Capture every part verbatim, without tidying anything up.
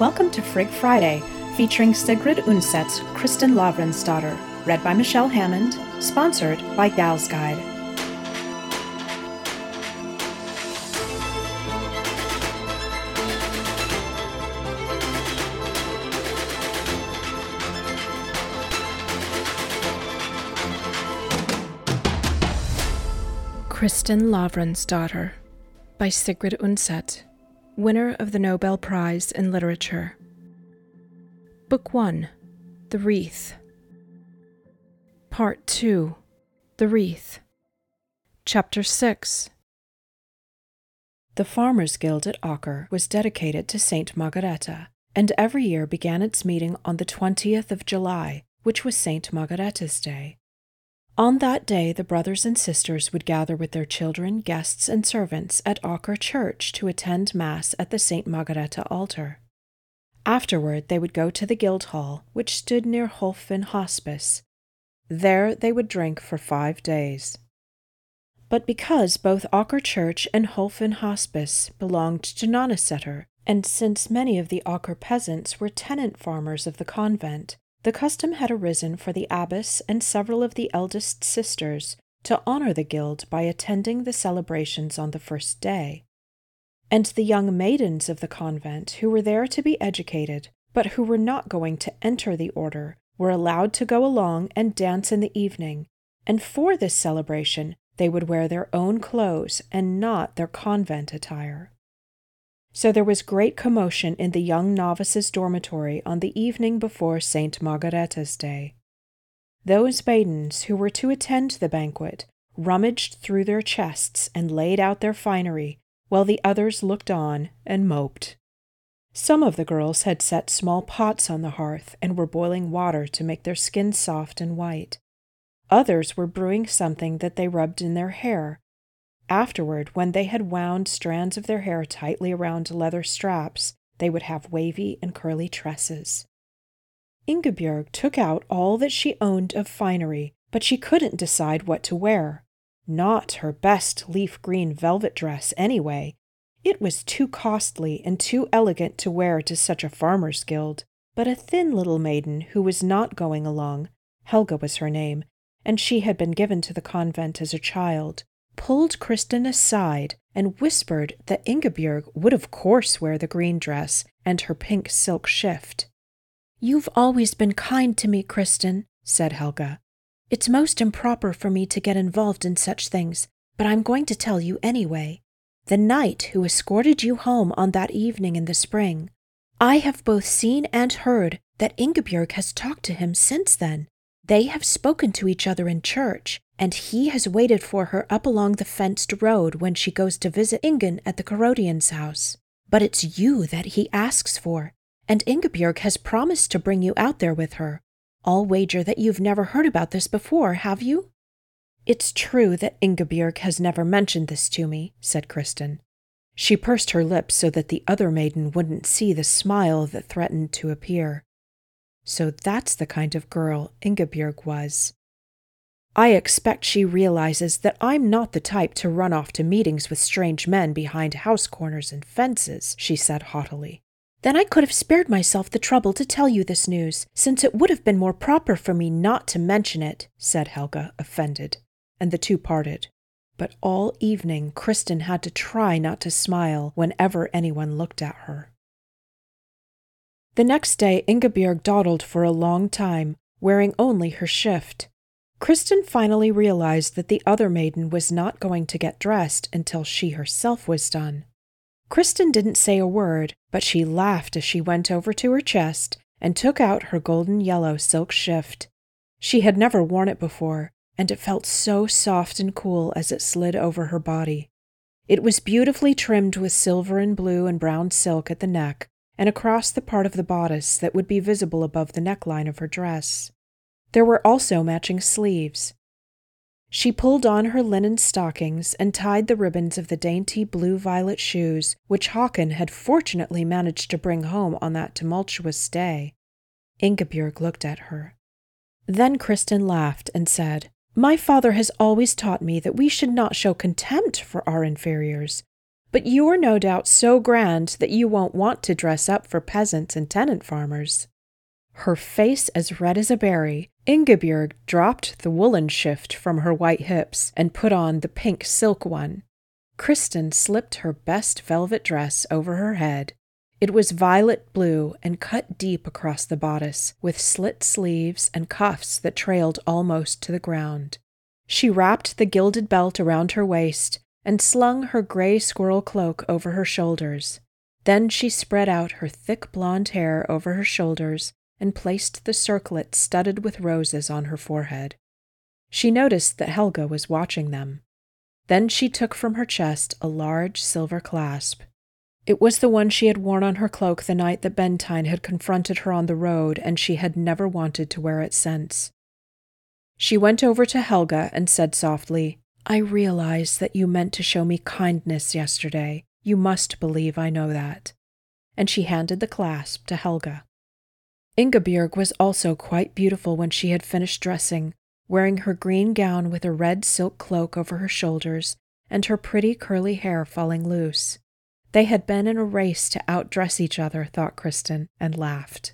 Welcome to Frigg Friday, featuring Sigrid Undset's Kristin Lavransdatter, read by Michelle Hammond, sponsored by Gal's Guide. Kristin Lavransdatter by Sigrid Undset, winner of the Nobel Prize in Literature. Book one, The Wreath. Part two, The Wreath. Chapter six. The Farmers' Guild at Aker was dedicated to Saint Margareta, and every year began its meeting on the twentieth of July, which was Saint Margaretta's Day. On that day, the brothers and sisters would gather with their children, guests, and servants at Aker Church to attend Mass at the Saint Margareta altar. Afterward, they would go to the guild hall, which stood near Holfin Hospice. There they would drink for five days. But because both Aker Church and Holfin Hospice belonged to Nonneseter, and since many of the Aker peasants were tenant farmers of the convent, the custom had arisen for the abbess and several of the eldest sisters to honor the guild by attending the celebrations on the first day. And the young maidens of the convent who were there to be educated, but who were not going to enter the order, were allowed to go along and dance in the evening, and for this celebration they would wear their own clothes and not their convent attire. So there was great commotion in the young novices' dormitory on the evening before Saint Margareta's Day. Those maidens who were to attend the banquet rummaged through their chests and laid out their finery, while the others looked on and moped. Some of the girls had set small pots on the hearth and were boiling water to make their skins soft and white. Others were brewing something that they rubbed in their hair. Afterward, when they had wound strands of their hair tightly around leather straps, they would have wavy and curly tresses. Ingebjorg took out all that she owned of finery, but she couldn't decide what to wear. Not her best leaf-green velvet dress, anyway. It was too costly and too elegant to wear to such a farmer's guild. But a thin little maiden who was not going along, Helga was her name, and she had been given to the convent as a child, pulled Kristin aside and whispered that Ingebjorg would of course wear the green dress and her pink silk shift. "You've always been kind to me, Kristin," said Helga. "It's most improper for me to get involved in such things, but I'm going to tell you anyway. The knight who escorted you home on that evening in the spring, I have both seen and heard that Ingebjorg has talked to him since then. They have spoken to each other in church, and he has waited for her up along the fenced road when she goes to visit Ingen at the Carodian's house. But it's you that he asks for, and Ingebjorg has promised to bring you out there with her. I'll wager that you've never heard about this before, have you?" "It's true that Ingebjorg has never mentioned this to me," said Kristin. She pursed her lips so that the other maiden wouldn't see the smile that threatened to appear. So that's the kind of girl Ingebjorg was. "I expect she realizes that I'm not the type to run off to meetings with strange men behind house corners and fences," she said haughtily. "Then I could have spared myself the trouble to tell you this news, since it would have been more proper for me not to mention it," said Helga, offended, and the two parted. But all evening Kristin had to try not to smile whenever anyone looked at her. The next day Ingebjorg dawdled for a long time, wearing only her shift. Kristin finally realized that the other maiden was not going to get dressed until she herself was done. Kristin didn't say a word, but she laughed as she went over to her chest and took out her golden yellow silk shift. She had never worn it before, and it felt so soft and cool as it slid over her body. It was beautifully trimmed with silver and blue and brown silk at the neck, and across the part of the bodice that would be visible above the neckline of her dress. There were also matching sleeves. She pulled on her linen stockings and tied the ribbons of the dainty blue-violet shoes which Håkon had fortunately managed to bring home on that tumultuous day. Ingebjorg looked at her. Then Kristin laughed and said, "My father has always taught me that we should not show contempt for our inferiors. But you are no doubt so grand that you won't want to dress up for peasants and tenant farmers." Her face as red as a berry, Ingebjorg dropped the woolen shift from her white hips and put on the pink silk one. Kristin slipped her best velvet dress over her head. It was violet blue and cut deep across the bodice, with slit sleeves and cuffs that trailed almost to the ground. She wrapped the gilded belt around her waist and slung her gray squirrel cloak over her shoulders. Then she spread out her thick blonde hair over her shoulders and placed the circlet studded with roses on her forehead. She noticed that Helga was watching them. Then she took from her chest a large silver clasp. It was the one she had worn on her cloak the night that Bentein had confronted her on the road, and she had never wanted to wear it since. She went over to Helga and said softly, "I realize that you meant to show me kindness yesterday. You must believe I know that." And she handed the clasp to Helga. Ingebjorg was also quite beautiful when she had finished dressing, wearing her green gown with a red silk cloak over her shoulders and her pretty curly hair falling loose. They had been in a race to outdress each other, thought Kristin, and laughed.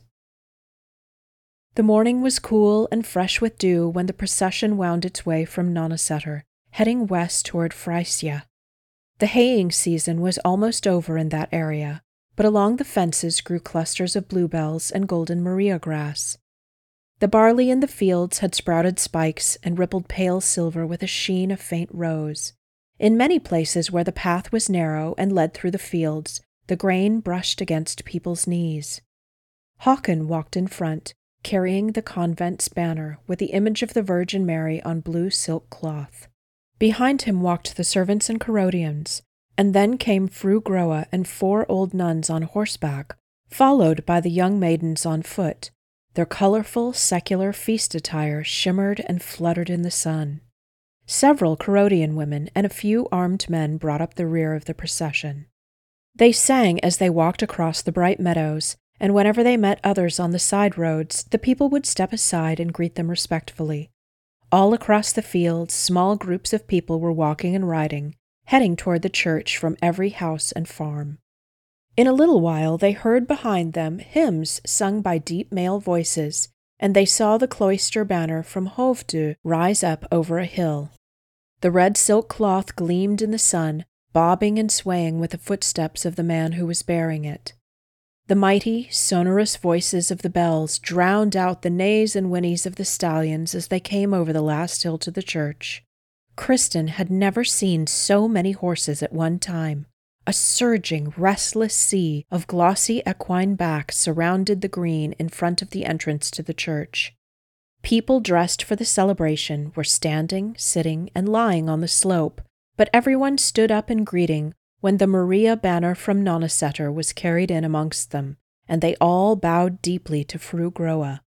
The morning was cool and fresh with dew when the procession wound its way from Nonneseter, heading west toward Frisia. The haying season was almost over in that area, but along the fences grew clusters of bluebells and golden Maria grass. The barley in the fields had sprouted spikes and rippled pale silver with a sheen of faint rose. In many places where the path was narrow and led through the fields, the grain brushed against people's knees. Håkon walked in front, carrying the convent's banner with the image of the Virgin Mary on blue silk cloth. Behind him walked the servants and Carodians, and then came Fru Groa and four old nuns on horseback, followed by the young maidens on foot. Their colorful, secular feast attire shimmered and fluttered in the sun. Several Carodian women and a few armed men brought up the rear of the procession. They sang as they walked across the bright meadows, and whenever they met others on the side roads, the people would step aside and greet them respectfully. All across the fields, small groups of people were walking and riding, heading toward the church from every house and farm. In a little while they heard behind them hymns sung by deep male voices, and they saw the cloister banner from Hovde rise up over a hill. The red silk cloth gleamed in the sun, bobbing and swaying with the footsteps of the man who was bearing it. The mighty, sonorous voices of the bells drowned out the neighs and whinnies of the stallions as they came over the last hill to the church. Kristin had never seen so many horses at one time. A surging, restless sea of glossy equine backs surrounded the green in front of the entrance to the church. People dressed for the celebration were standing, sitting, and lying on the slope, but everyone stood up in greeting when the Maria banner from Nonneseter was carried in amongst them, and they all bowed deeply to Fru Groa.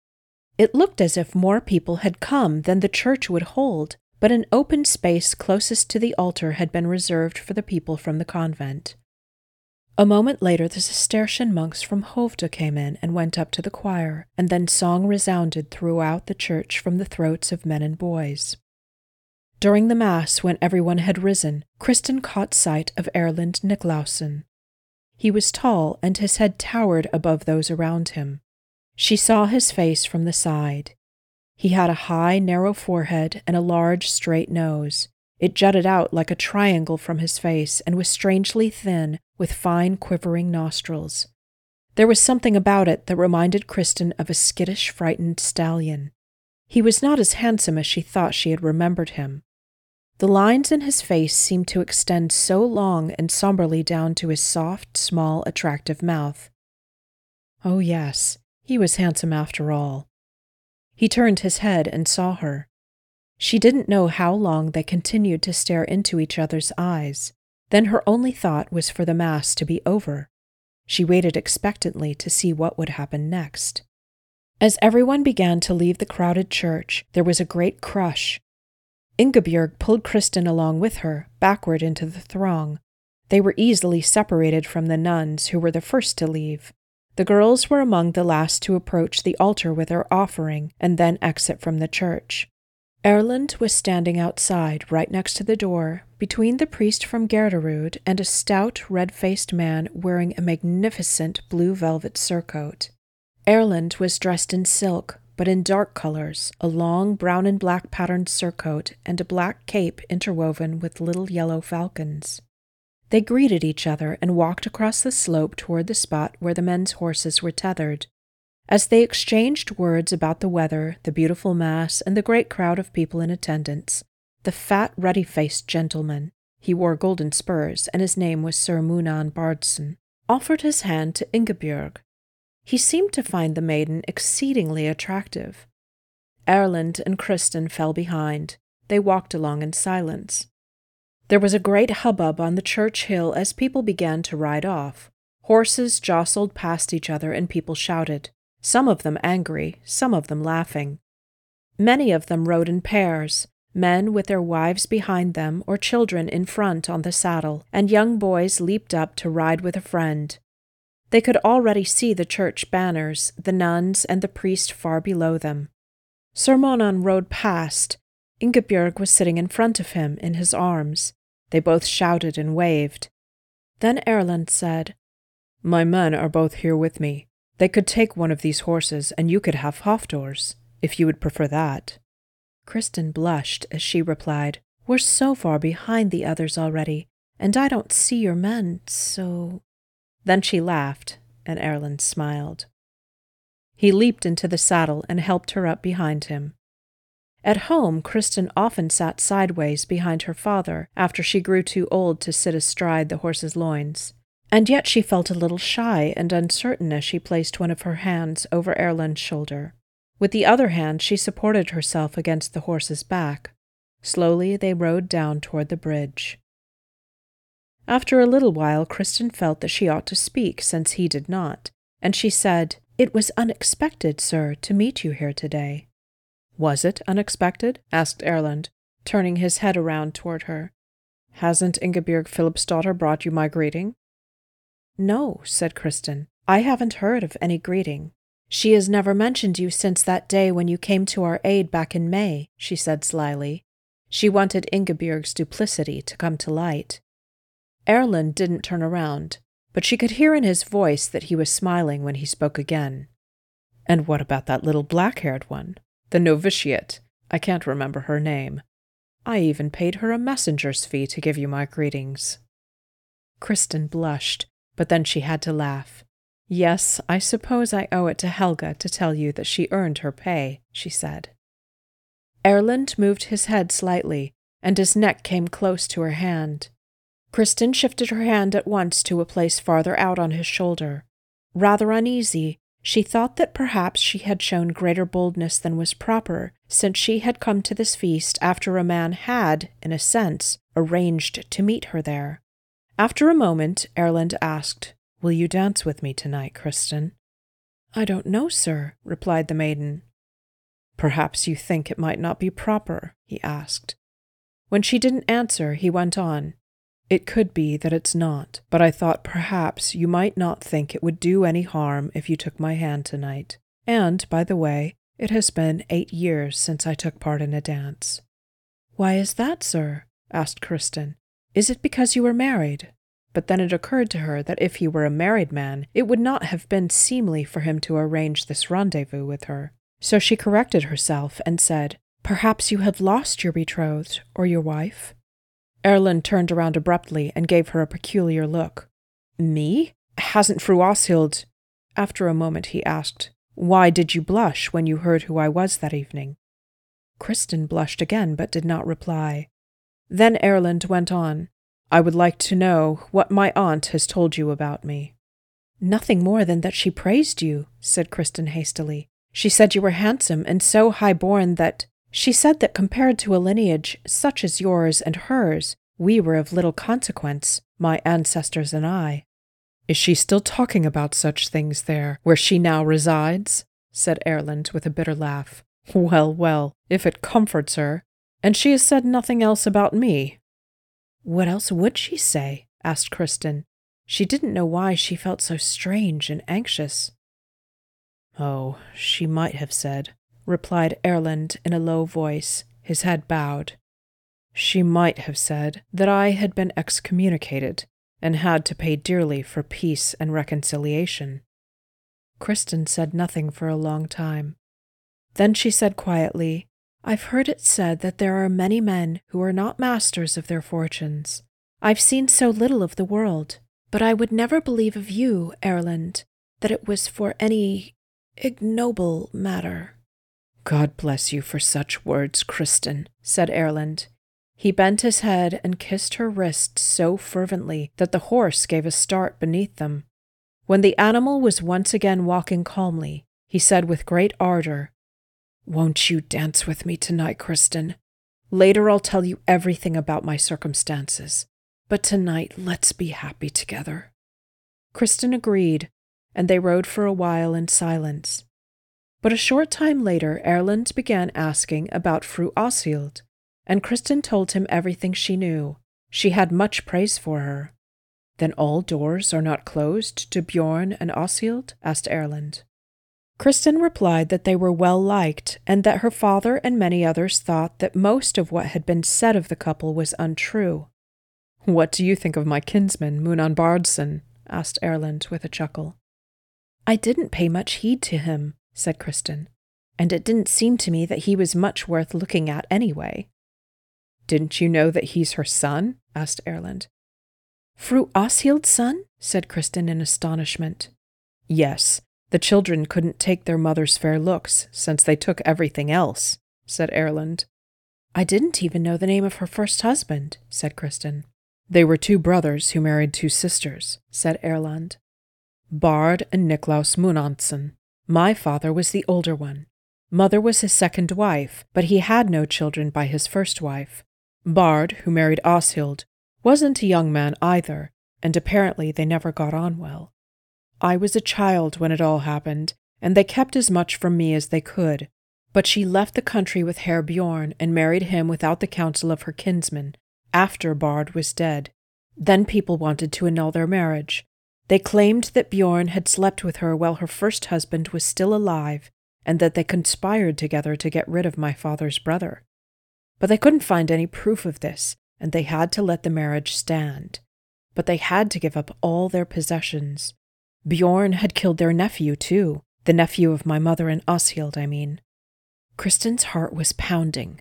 It looked as if more people had come than the church would hold, but an open space closest to the altar had been reserved for the people from the convent. A moment later the Cistercian monks from Hovde came in and went up to the choir, and then song resounded throughout the church from the throats of men and boys. During the Mass, when everyone had risen, Kristin caught sight of Erlend Niklausen. He was tall, and his head towered above those around him. She saw his face from the side. He had a high, narrow forehead and a large, straight nose. It jutted out like a triangle from his face and was strangely thin, with fine, quivering nostrils. There was something about it that reminded Kristin of a skittish, frightened stallion. He was not as handsome as she thought she had remembered him. The lines in his face seemed to extend so long and somberly down to his soft, small, attractive mouth. Oh yes, he was handsome after all. He turned his head and saw her. She didn't know how long they continued to stare into each other's eyes. Then her only thought was for the Mass to be over. She waited expectantly to see what would happen next. As everyone began to leave the crowded church, there was a great crush. Ingebjorg pulled Kristin along with her, backward into the throng. They were easily separated from the nuns, who were the first to leave. The girls were among the last to approach the altar with their offering and then exit from the church. Erlend was standing outside, right next to the door, between the priest from Gerderud and a stout, red-faced man wearing a magnificent blue velvet surcoat. Erlend was dressed in silk, but in dark colors, a long brown and black patterned surcoat and a black cape interwoven with little yellow falcons. They greeted each other and walked across the slope toward the spot where the men's horses were tethered. As they exchanged words about the weather, the beautiful mass, and the great crowd of people in attendance, the fat, ruddy-faced gentleman, he wore golden spurs, and his name was Sir Munan Bardson, offered his hand to Ingebjorg. He seemed to find the maiden exceedingly attractive. Erlend and Kristin fell behind. They walked along in silence. There was a great hubbub on the church hill as people began to ride off. Horses jostled past each other and people shouted, some of them angry, some of them laughing. Many of them rode in pairs, men with their wives behind them or children in front on the saddle, and young boys leaped up to ride with a friend. They could already see the church banners, the nuns, and the priest far below them. Sir Munan rode past. Ingebjorg was sitting in front of him, in his arms. They both shouted and waved. Then Erlend said, "My men are both here with me. They could take one of these horses, and you could have Hofdor's, if you would prefer that." Kristin blushed as she replied, "We're so far behind the others already, and I don't see your men, so—" Then she laughed, and Erlend smiled. He leaped into the saddle and helped her up behind him. At home, Kristin often sat sideways behind her father after she grew too old to sit astride the horse's loins, and yet she felt a little shy and uncertain as she placed one of her hands over Erlend's shoulder. With the other hand she supported herself against the horse's back. Slowly they rode down toward the bridge. After a little while Kristin felt that she ought to speak, since he did not, and she said, "It was unexpected, sir, to meet you here today." "Was it unexpected?" asked Erlend, turning his head around toward her. "Hasn't Ingebjorg Philipsdottir brought you my greeting?" "No," said Kristin. "I haven't heard of any greeting. She has never mentioned you since that day when you came to our aid back in May," she said slyly. She wanted Ingebjorg's duplicity to come to light. Erlend didn't turn around, but she could hear in his voice that he was smiling when he spoke again. "And what about that little black-haired one? The novitiate. I can't remember her name. I even paid her a messenger's fee to give you my greetings." Kristin blushed, but then she had to laugh. "Yes, I suppose I owe it to Helga to tell you that she earned her pay," she said. Erlend moved his head slightly, and his neck came close to her hand. Kristin shifted her hand at once to a place farther out on his shoulder. Rather uneasy, she thought that perhaps she had shown greater boldness than was proper, since she had come to this feast after a man had, in a sense, arranged to meet her there. After a moment, Erlend asked, "Will you dance with me tonight, Kristin?" "I don't know, sir," replied the maiden. "Perhaps you think it might not be proper?" he asked. When she didn't answer, he went on, "It could be that it's not, but I thought perhaps you might not think it would do any harm if you took my hand tonight. And, by the way, it has been eight years since I took part in a dance." "Why is that, sir?" asked Kristin. "Is it because you were married?" But then it occurred to her that if he were a married man, it would not have been seemly for him to arrange this rendezvous with her. So she corrected herself and said, "Perhaps you have lost your betrothed, or your wife?" Erlend turned around abruptly and gave her a peculiar look. "Me? Hasn't Fru Åshild—" After a moment he asked, "Why did you blush when you heard who I was that evening?" Kristin blushed again but did not reply. Then Erlend went on, "I would like to know what my aunt has told you about me." "Nothing more than that she praised you," said Kristin hastily. "She said you were handsome and so high-born that— She said that compared to a lineage such as yours and hers, we were of little consequence, my ancestors and I." "Is she still talking about such things there, where she now resides?" said Erlend with a bitter laugh. "Well, well, if it comforts her. And she has said nothing else about me?" "What else would she say?" asked Kristin. She didn't know why she felt so strange and anxious. "Oh, she might have said," replied Erlend in a low voice, his head bowed. She might have said that I had been excommunicated and had to pay dearly for peace and reconciliation. Kristen said nothing for a long time. Then she said quietly, "I've heard it said that there are many men who are not masters of their fortunes. I've seen so little of the world, but I would never believe of you, Erland, that it was for any ignoble matter." "God bless you for such words, Kristen," said Erland. He bent his head and kissed her wrist so fervently that the horse gave a start beneath them. When the animal was once again walking calmly, he said with great ardor, "Won't you dance with me tonight, Kristen? Later I'll tell you everything about my circumstances, but tonight let's be happy together." Kristen agreed, and they rode for a while in silence. But a short time later Erland began asking about Fru Åshild, and Kristen told him everything she knew. She had much praise for her. "Then all doors are not closed to Bjorn and Åshild?" asked Erland. Kristen replied that they were well liked, and that her father and many others thought that most of what had been said of the couple was untrue. "What do you think of my kinsman, Munan Bardson?" asked Erland with a chuckle. "I didn't pay much heed to him," said Kristen, "and it didn't seem to me that he was much worth looking at anyway." "Didn't you know that he's her son?" asked Erland. "Fru Åshild's son?" said Kristen in astonishment. "Yes, the children couldn't take their mother's fair looks, since they took everything else," said Erland. "I didn't even know the name of her first husband," said Kristen. "They were two brothers who married two sisters," said Erland. "Bard and Niklaus Munanson. My father was the older one. Mother was his second wife, but he had no children by his first wife. Bard, who married Åshild, wasn't a young man either, and apparently they never got on well. I was a child when it all happened, and they kept as much from me as they could. But she left the country with Herr Bjorn and married him without the counsel of her kinsman, after Bard was dead. Then people wanted to annul their marriage. They claimed that Bjorn had slept with her while her first husband was still alive, and that they conspired together to get rid of my father's brother. But they couldn't find any proof of this, and they had to let the marriage stand. But they had to give up all their possessions. Bjorn had killed their nephew, too, the nephew of my mother and Åshild, I mean." Kristen's heart was pounding.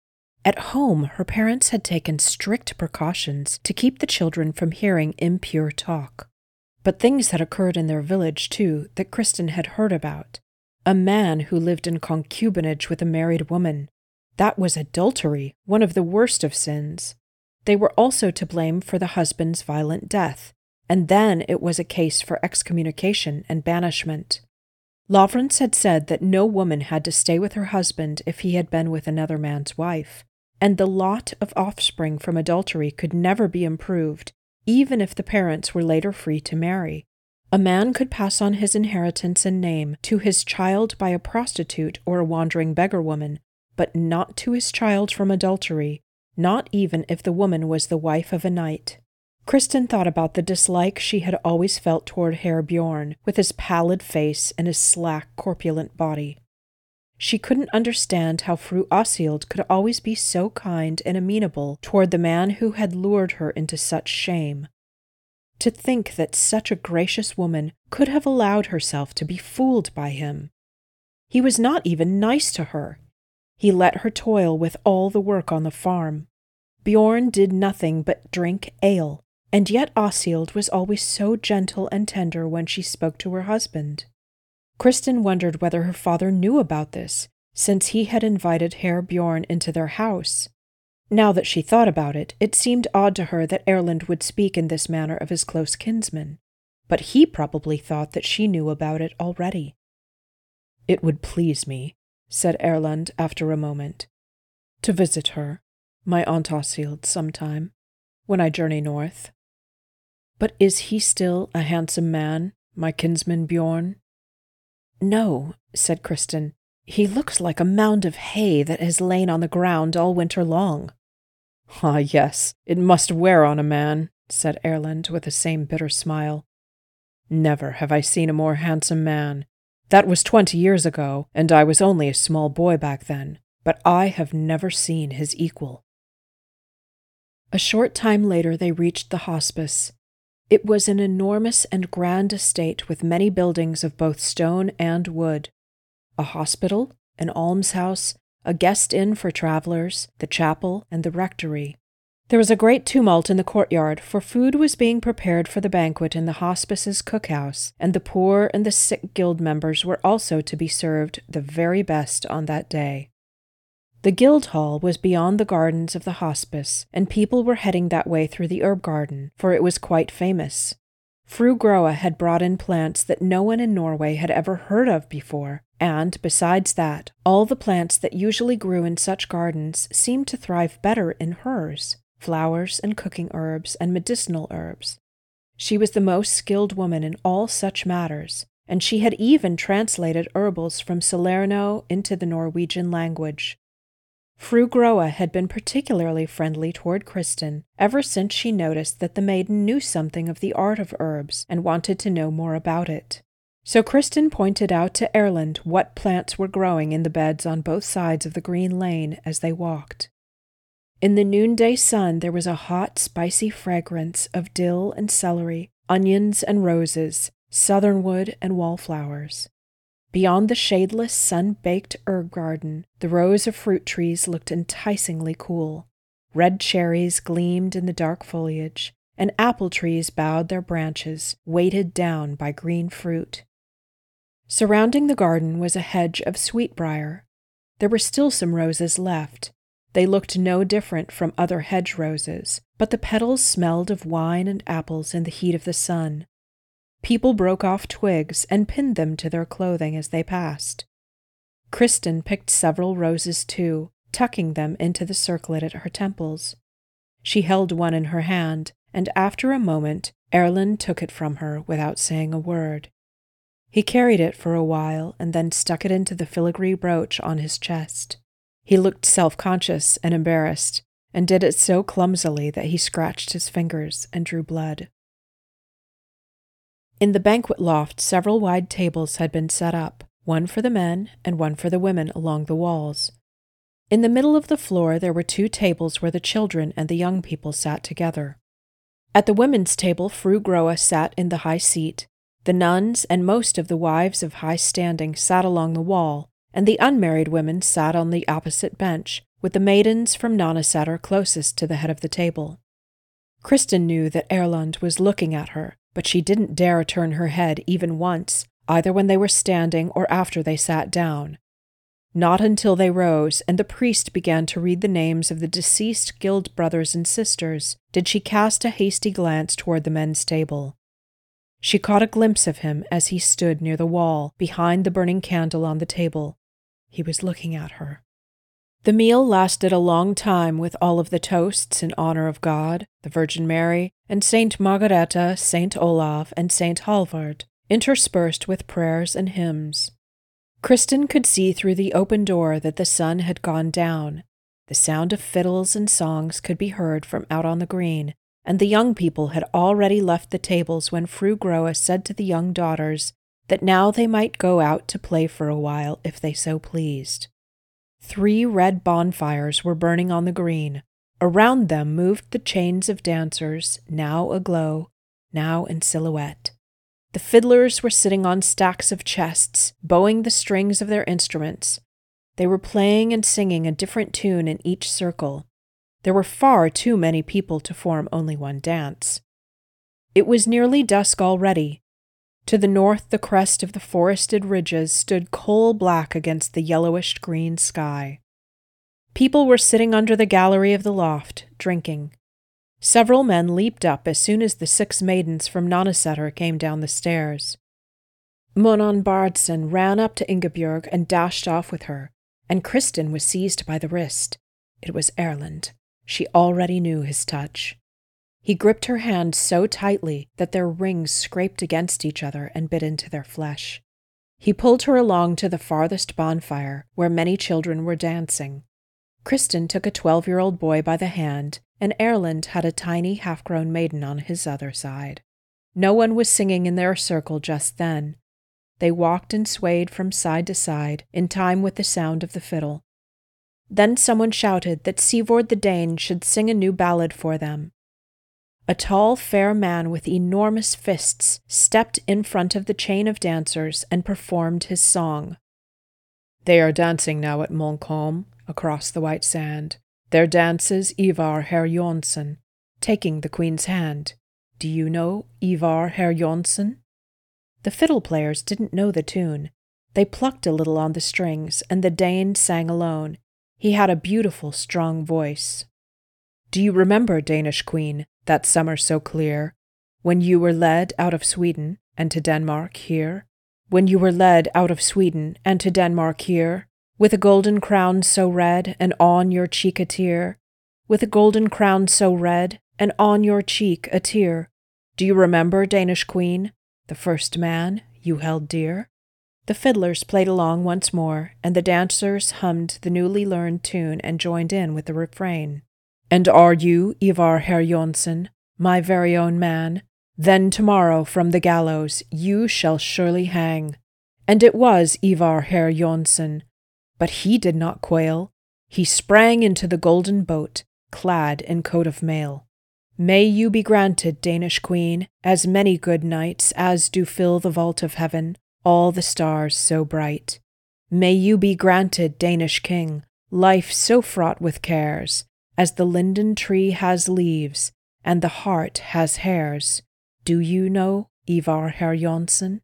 At home, her parents had taken strict precautions to keep the children from hearing impure talk. But things had occurred in their village, too, that Kristen had heard about. A man who lived in concubinage with a married woman. That was adultery, one of the worst of sins. They were also to blame for the husband's violent death, and then it was a case for excommunication and banishment. Lavrans had said that no woman had to stay with her husband if he had been with another man's wife, and the lot of offspring from adultery could never be improved, even if the parents were later free to marry. A man could pass on his inheritance and name to his child by a prostitute or a wandering beggar woman, but not to his child from adultery, not even if the woman was the wife of a knight. Kristen thought about the dislike she had always felt toward Herr Bjorn, with his pallid face and his slack, corpulent body. She couldn't understand how Fru Åshild could always be so kind and amenable toward the man who had lured her into such shame. To think that such a gracious woman could have allowed herself to be fooled by him. He was not even nice to her. He let her toil with all the work on the farm. Bjorn did nothing but drink ale, and yet Åshild was always so gentle and tender when she spoke to her husband. Kristen wondered whether her father knew about this, since he had invited Herr Bjorn into their house. Now that she thought about it, it seemed odd to her that Erland would speak in this manner of his close kinsman, but he probably thought that she knew about it already. "It would please me," said Erland after a moment, "to visit her, my Aunt Åshild, sometime, when I journey north." "But is he still a handsome man, my kinsman Bjorn?" "No," said Kristen. "He looks like a mound of hay that has lain on the ground all winter long." "Ah, yes, it must wear on a man," said Erland with the same bitter smile. "Never have I seen a more handsome man. That was twenty years ago, and I was only a small boy back then. but I have never seen his equal." A short time later they reached the hospice. It was an enormous and grand estate with many buildings of both stone and wood. A hospital, an almshouse, a guest inn for travelers, the chapel, and the rectory. There was a great tumult in the courtyard, for food was being prepared for the banquet in the hospice's cookhouse, and the poor and the sick guild members were also to be served the very best on that day. The guild hall was beyond the gardens of the hospice, and people were heading that way through the herb garden, for it was quite famous. Fru Groa had brought in plants that no one in Norway had ever heard of before, and, besides that, all the plants that usually grew in such gardens seemed to thrive better in hers, flowers and cooking herbs and medicinal herbs. She was the most skilled woman in all such matters, and she had even translated herbals from Salerno into the Norwegian language. Fru Groa had been particularly friendly toward Kristin ever since she noticed that the maiden knew something of the art of herbs and wanted to know more about it. So Kristin pointed out to Erlend what plants were growing in the beds on both sides of the green lane as they walked. In the noonday sun there was a hot, spicy fragrance of dill and celery, onions and roses, southernwood and wallflowers. Beyond the shadeless, sun-baked herb garden, the rows of fruit trees looked enticingly cool. Red cherries gleamed in the dark foliage, and apple trees bowed their branches, weighted down by green fruit. Surrounding the garden was a hedge of sweetbriar. There were still some roses left. They looked no different from other hedge roses, but the petals smelled of wine and apples in the heat of the sun. People broke off twigs and pinned them to their clothing as they passed. Kristin picked several roses too, tucking them into the circlet at her temples. She held one in her hand, and after a moment Erlend took it from her without saying a word. He carried it for a while and then stuck it into the filigree brooch on his chest. He looked self-conscious and embarrassed, and did it so clumsily that he scratched his fingers and drew blood. In the banquet loft, several wide tables had been set up, one for the men and one for the women along the walls. In the middle of the floor there were two tables where the children and the young people sat together. At the women's table Fru Groa sat in the high seat. The nuns and most of the wives of high standing sat along the wall, and the unmarried women sat on the opposite bench, with the maidens from Nonneseter closest to the head of the table. Kristin knew that Erlend was looking at her, but she didn't dare turn her head even once, either when they were standing or after they sat down. Not until they rose and the priest began to read the names of the deceased guild brothers and sisters did she cast a hasty glance toward the men's table. She caught a glimpse of him as he stood near the wall, behind the burning candle on the table. He was looking at her. The meal lasted a long time with all of the toasts in honor of God, the Virgin Mary, and Saint Margareta, Saint Olav, and Saint Halvard, interspersed with prayers and hymns. Kristin could see through the open door that the sun had gone down. The sound of fiddles and songs could be heard from out on the green, and the young people had already left the tables when Fru Groa said to the young daughters that now they might go out to play for a while if they so pleased. Three red bonfires were burning on the green. Around them moved the chains of dancers, now aglow, now in silhouette. The fiddlers were sitting on stacks of chests, bowing the strings of their instruments. They were playing and singing a different tune in each circle. There were far too many people to form only one dance. It was nearly dusk already. To the north the crest of the forested ridges stood coal-black against the yellowish-green sky. People were sitting under the gallery of the loft, drinking. Several men leaped up as soon as the six maidens from Nonneseter came down the stairs. Monon Bardson ran up to Ingebjorg and dashed off with her, and Kristin was seized by the wrist. It was Erlend. She already knew his touch. He gripped her hand so tightly that their rings scraped against each other and bit into their flesh. He pulled her along to the farthest bonfire, where many children were dancing. Kristin took a twelve-year-old boy by the hand, and Erlend had a tiny half-grown maiden on his other side. No one was singing in their circle just then. They walked and swayed from side to side, in time with the sound of the fiddle. Then someone shouted that Sivord the Dane should sing a new ballad for them. A tall, fair man with enormous fists stepped in front of the chain of dancers and performed his song. They are dancing now at Montcalm, across the white sand. Their dances Ivar Herjonsson, taking the queen's hand. Do you know Ivar Herjonsson? The fiddle players didn't know the tune. They plucked a little on the strings, and the Dane sang alone. He had a beautiful, strong voice. Do you remember, Danish queen, that summer so clear, when you were led out of Sweden and to Denmark here? When you were led out of Sweden and to Denmark here, with a golden crown so red, and on your cheek a tear, with a golden crown so red, and on your cheek a tear. Do you remember, Danish queen, the first man you held dear? The fiddlers played along once more, and the dancers hummed the newly learned tune and joined in with the refrain. And are you Ivar Herjonsson, my very own man? Then tomorrow from the gallows you shall surely hang. And it was Ivar Herjonsson, but he did not quail. He sprang into the golden boat, clad in coat of mail. May you be granted, Danish queen, as many good nights as do fill the vault of heaven, all the stars so bright. May you be granted, Danish king, life so fraught with cares, as the linden tree has leaves, and the heart has hairs. Do you know Ivar Herjonsson?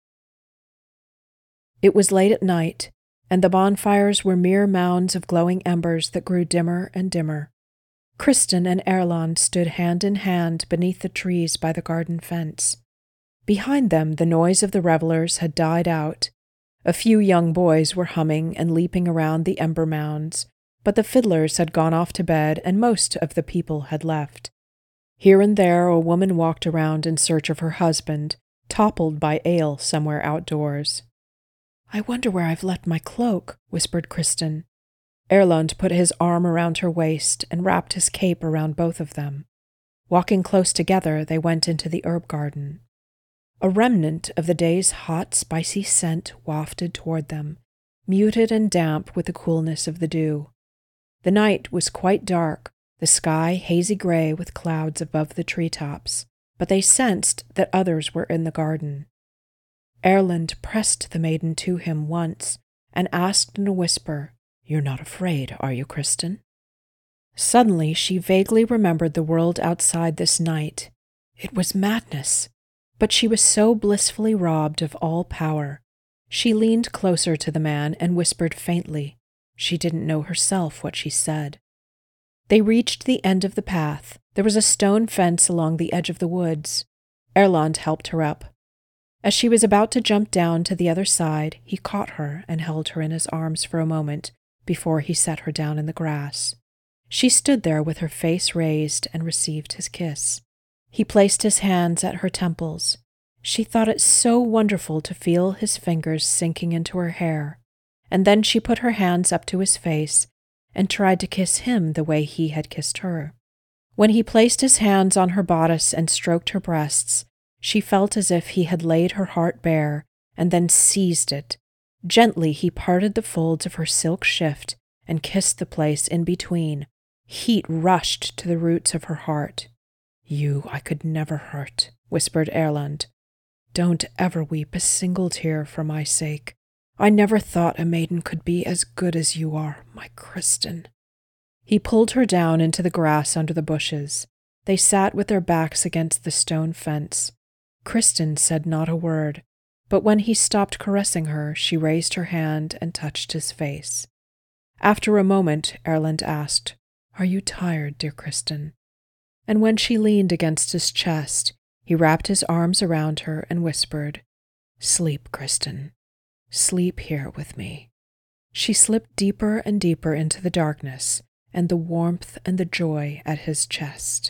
It was late at night, and the bonfires were mere mounds of glowing embers that grew dimmer and dimmer. Kristin and Erland stood hand in hand beneath the trees by the garden fence. Behind them the noise of the revelers had died out. A few young boys were humming and leaping around the ember mounds, but the fiddlers had gone off to bed and most of the people had left. Here and there a woman walked around in search of her husband, toppled by ale somewhere outdoors. "I wonder where I've left my cloak," whispered Kristin. Erland put his arm around her waist and wrapped his cape around both of them. Walking close together, they went into the herb garden. A remnant of the day's hot, spicy scent wafted toward them, muted and damp with the coolness of the dew. The night was quite dark, the sky hazy gray with clouds above the treetops, but they sensed that others were in the garden. Erland pressed the maiden to him once and asked in a whisper, "You're not afraid, are you, Kristin?" Suddenly she vaguely remembered the world outside this night. It was madness, but she was so blissfully robbed of all power. She leaned closer to the man and whispered faintly. She didn't know herself what she said. They reached the end of the path. There was a stone fence along the edge of the woods. Erland helped her up. As she was about to jump down to the other side, he caught her and held her in his arms for a moment before he set her down in the grass. She stood there with her face raised and received his kiss. He placed his hands at her temples. She thought it so wonderful to feel his fingers sinking into her hair, and then she put her hands up to his face and tried to kiss him the way he had kissed her. When he placed his hands on her bodice and stroked her breasts, she felt as if he had laid her heart bare and then seized it. Gently he parted the folds of her silk shift and kissed the place in between. Heat rushed to the roots of her heart. "You I could never hurt," whispered Erland. "Don't ever weep a single tear for my sake. I never thought a maiden could be as good as you are, my Kristin." He pulled her down into the grass under the bushes. They sat with their backs against the stone fence. Kristin said not a word, but when he stopped caressing her, she raised her hand and touched his face. After a moment, Erland asked, "Are you tired, dear Kristin?" And when she leaned against his chest, he wrapped his arms around her and whispered, "Sleep, Kristin. Sleep here with me." She slipped deeper and deeper into the darkness and the warmth and the joy at his chest.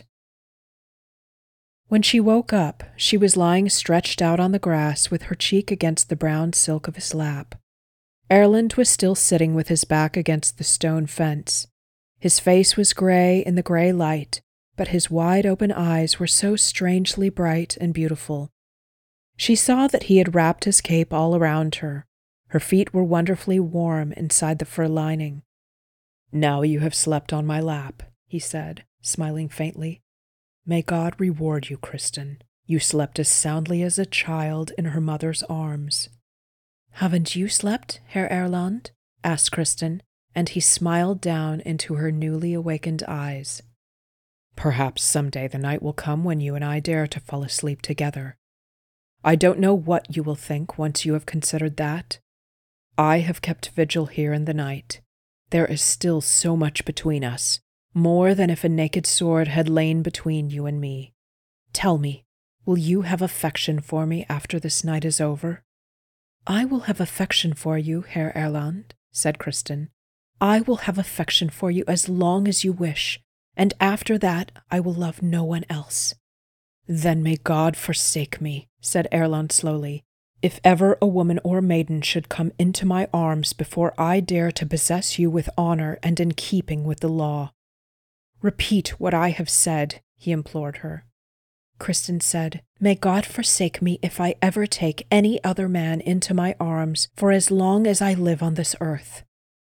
When she woke up, she was lying stretched out on the grass with her cheek against the brown silk of his lap. Erland was still sitting with his back against the stone fence. His face was gray in the gray light, but his wide-open eyes were so strangely bright and beautiful. She saw that he had wrapped his cape all around her. Her feet were wonderfully warm inside the fur lining. Now you have slept on my lap, he said, smiling faintly. May God reward you, Kristin. You slept as soundly as a child in her mother's arms. Haven't you slept, Herr Erland? Asked Kristin, and he smiled down into her newly awakened eyes. Perhaps someday the night will come when you and I dare to fall asleep together. I don't know what you will think once you have considered that. I have kept vigil here in the night. There is still so much between us, more than if a naked sword had lain between you and me. Tell me, will you have affection for me after this night is over? I will have affection for you, Herr Erland, said Kristin. I will have affection for you as long as you wish, and after that I will love no one else. Then may God forsake me, said Erland slowly, if ever a woman or maiden should come into my arms before I dare to possess you with honor and in keeping with the law. Repeat what I have said, he implored her. Kristin said, May God forsake me if I ever take any other man into my arms for as long as I live on this earth.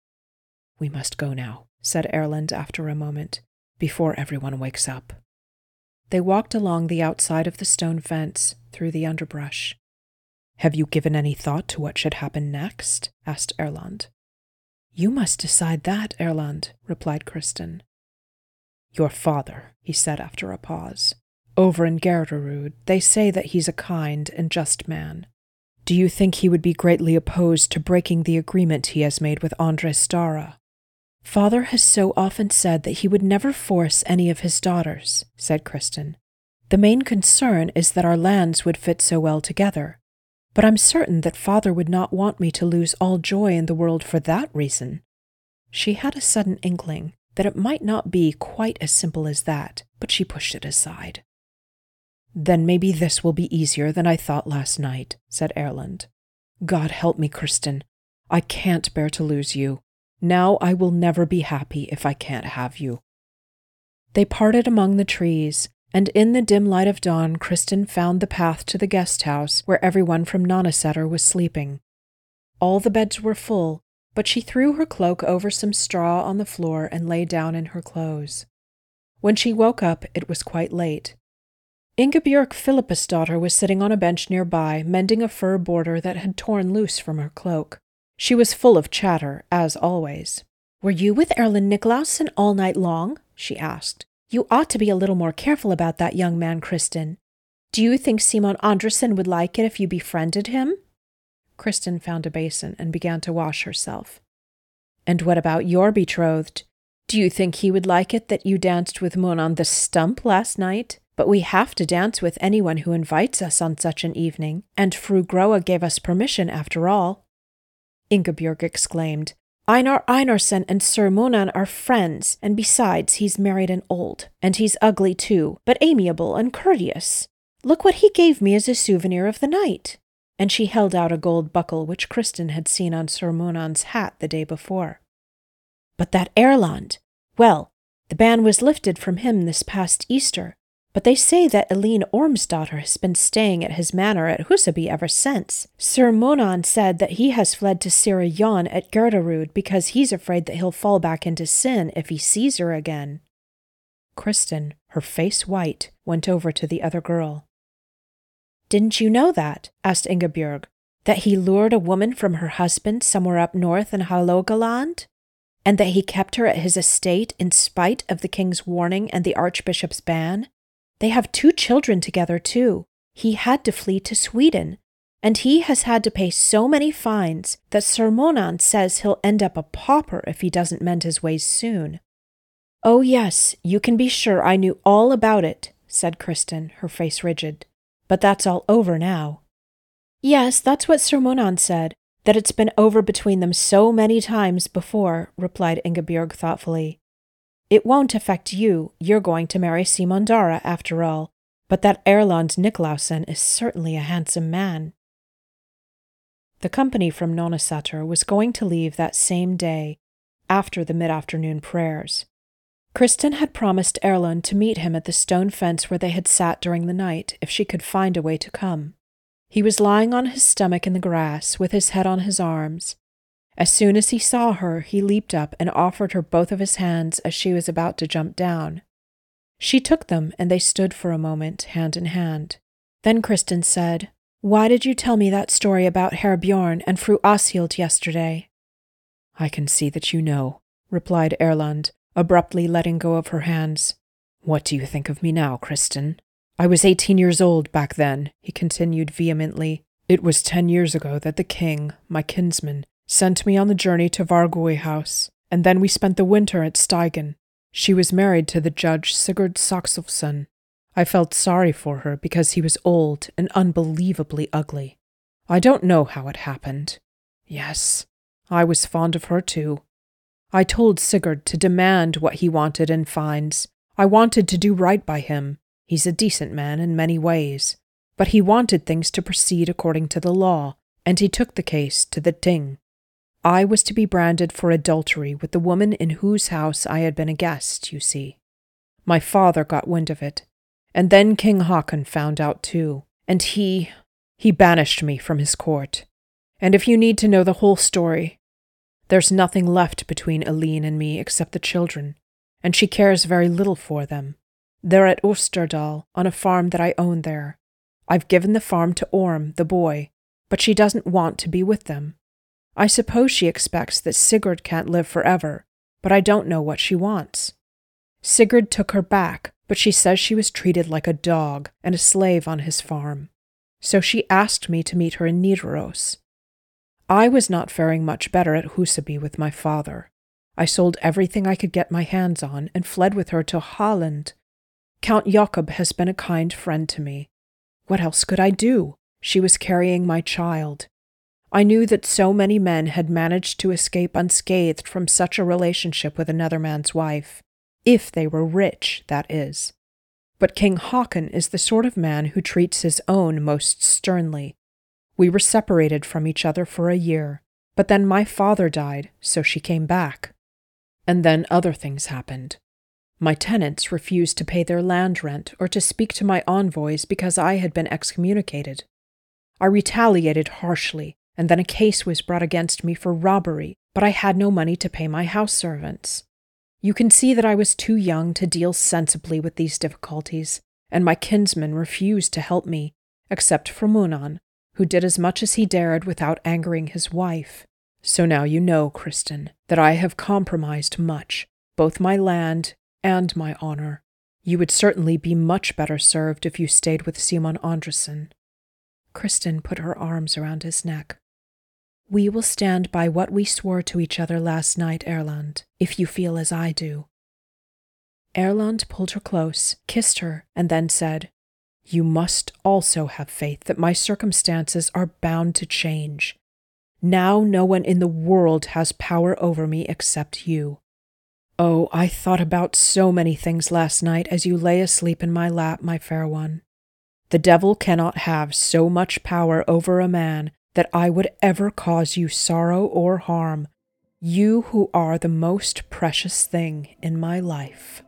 We must go now, said Erland after a moment, before everyone wakes up. They walked along the outside of the stone fence, through the underbrush. Have you given any thought to what should happen next? Asked Erland. You must decide that, Erland, replied Kristin. Your father, he said after a pause. Over in Gardarud, they say that he's a kind and just man. Do you think he would be greatly opposed to breaking the agreement he has made with Andrei Stara? Father has so often said that he would never force any of his daughters, said Kristin. The main concern is that our lands would fit so well together. But I'm certain that Father would not want me to lose all joy in the world for that reason. She had a sudden inkling that it might not be quite as simple as that, but she pushed it aside. Then maybe this will be easier than I thought last night, said Erland. God help me, Kristin. I can't bear to lose you. Now I will never be happy if I can't have you. They parted among the trees, and in the dim light of dawn Kristin found the path to the guest house where everyone from Nonosetter was sleeping. All the beds were full, but she threw her cloak over some straw on the floor and lay down in her clothes. When she woke up, it was quite late. Ingebjörg Philippusdottir was sitting on a bench nearby, mending a fur border that had torn loose from her cloak. She was full of chatter, as always. Were you with Erland Niklaussen all night long? She asked. You ought to be a little more careful about that young man, Kristin. Do you think Simon Andresen would like it if you befriended him? Kristin found a basin and began to wash herself. And what about your betrothed? Do you think he would like it that you danced with Mun on the stump last night? But we have to dance with anyone who invites us on such an evening, and Fru Groa gave us permission after all. Ingebjörg exclaimed, Einar Einarsson and Sir Munan are friends, and besides, he's married and old, and he's ugly too, but amiable and courteous. Look what he gave me as a souvenir of the night. And she held out a gold buckle which Kristin had seen on Sir Munan's hat the day before. But that Erland, well, the ban was lifted from him this past Easter, but they say that Eline Ormsdottir has been staying at his manor at Huseby ever since. Sir Munan said that he has fled to Sira Jon at Gardarud because he's afraid that he'll fall back into sin if he sees her again. Kristin, her face white, went over to the other girl. Didn't you know that? Asked Ingebjörg. That he lured a woman from her husband somewhere up north in Halogaland? And that he kept her at his estate in spite of the king's warning and the archbishop's ban? They have two children together, too. He had to flee to Sweden, and he has had to pay so many fines that Sir Munan says he'll end up a pauper if he doesn't mend his ways soon. Oh yes, you can be sure I knew all about it, said Kristin, her face rigid. But that's all over now. Yes, that's what Sir Munan said, that it's been over between them so many times before, replied Ingebjörg thoughtfully. It won't affect you, you're going to marry Simon Dara after all, but that Erland Niklaussen is certainly a handsome man. The company from Nonosetter was going to leave that same day, after the mid-afternoon prayers. Kristin had promised Erland to meet him at the stone fence where they had sat during the night, if she could find a way to come. He was lying on his stomach in the grass, with his head on his arms, As soon as he saw her, he leaped up and offered her both of his hands as she was about to jump down. She took them, and they stood for a moment, hand in hand. Then Kristin said, "Why did you tell me that story about Herr Bjorn and Fru Åshild yesterday?" "I can see that you know," replied Erland, abruptly letting go of her hands. "What do you think of me now, Kristin? I was eighteen years old back then," he continued vehemently. "It was ten years ago that the king, my kinsman, sent me on the journey to Vargøy House, and then we spent the winter at Steigen. She was married to the judge Sigurd Saxolfsson. I felt sorry for her because he was old and unbelievably ugly. I don't know how it happened. Yes, I was fond of her too. I told Sigurd to demand what he wanted in fines. I wanted to do right by him. He's a decent man in many ways. But he wanted things to proceed according to the law, and he took the case to the Ting. I was to be branded for adultery with the woman in whose house I had been a guest, you see. My father got wind of it, and then King Haakon found out too, and he, he banished me from his court. And if you need to know the whole story, there's nothing left between Eline and me except the children, and she cares very little for them. They're at Osterdal, on a farm that I own there. I've given the farm to Orm, the boy, but she doesn't want to be with them. I suppose she expects that Sigurd can't live forever, but I don't know what she wants. Sigurd took her back, but she says she was treated like a dog and a slave on his farm. So she asked me to meet her in Nidaros. I was not faring much better at Huseby with my father. I sold everything I could get my hands on and fled with her to Holland. Count Jakob has been a kind friend to me. What else could I do? She was carrying my child. I knew that so many men had managed to escape unscathed from such a relationship with another man's wife. If they were rich, that is. But King Haakon is the sort of man who treats his own most sternly. We were separated from each other for a year, but then my father died, so she came back. And then other things happened. My tenants refused to pay their land rent or to speak to my envoys because I had been excommunicated. I retaliated harshly, and then a case was brought against me for robbery, but I had no money to pay my house servants. You can see that I was too young to deal sensibly with these difficulties, and my kinsman refused to help me, except for Munan, who did as much as he dared without angering his wife. So now you know, Kristin, that I have compromised much, both my land and my honor. You would certainly be much better served if you stayed with Simon Andresen." Kristin put her arms around his neck. "We will stand by what we swore to each other last night, Erland, if you feel as I do." Erland pulled her close, kissed her, and then said, "You must also have faith that my circumstances are bound to change. Now no one in the world has power over me except you. Oh, I thought about so many things last night as you lay asleep in my lap, my fair one. The devil cannot have so much power over a man that I would ever cause you sorrow or harm, you who are the most precious thing in my life."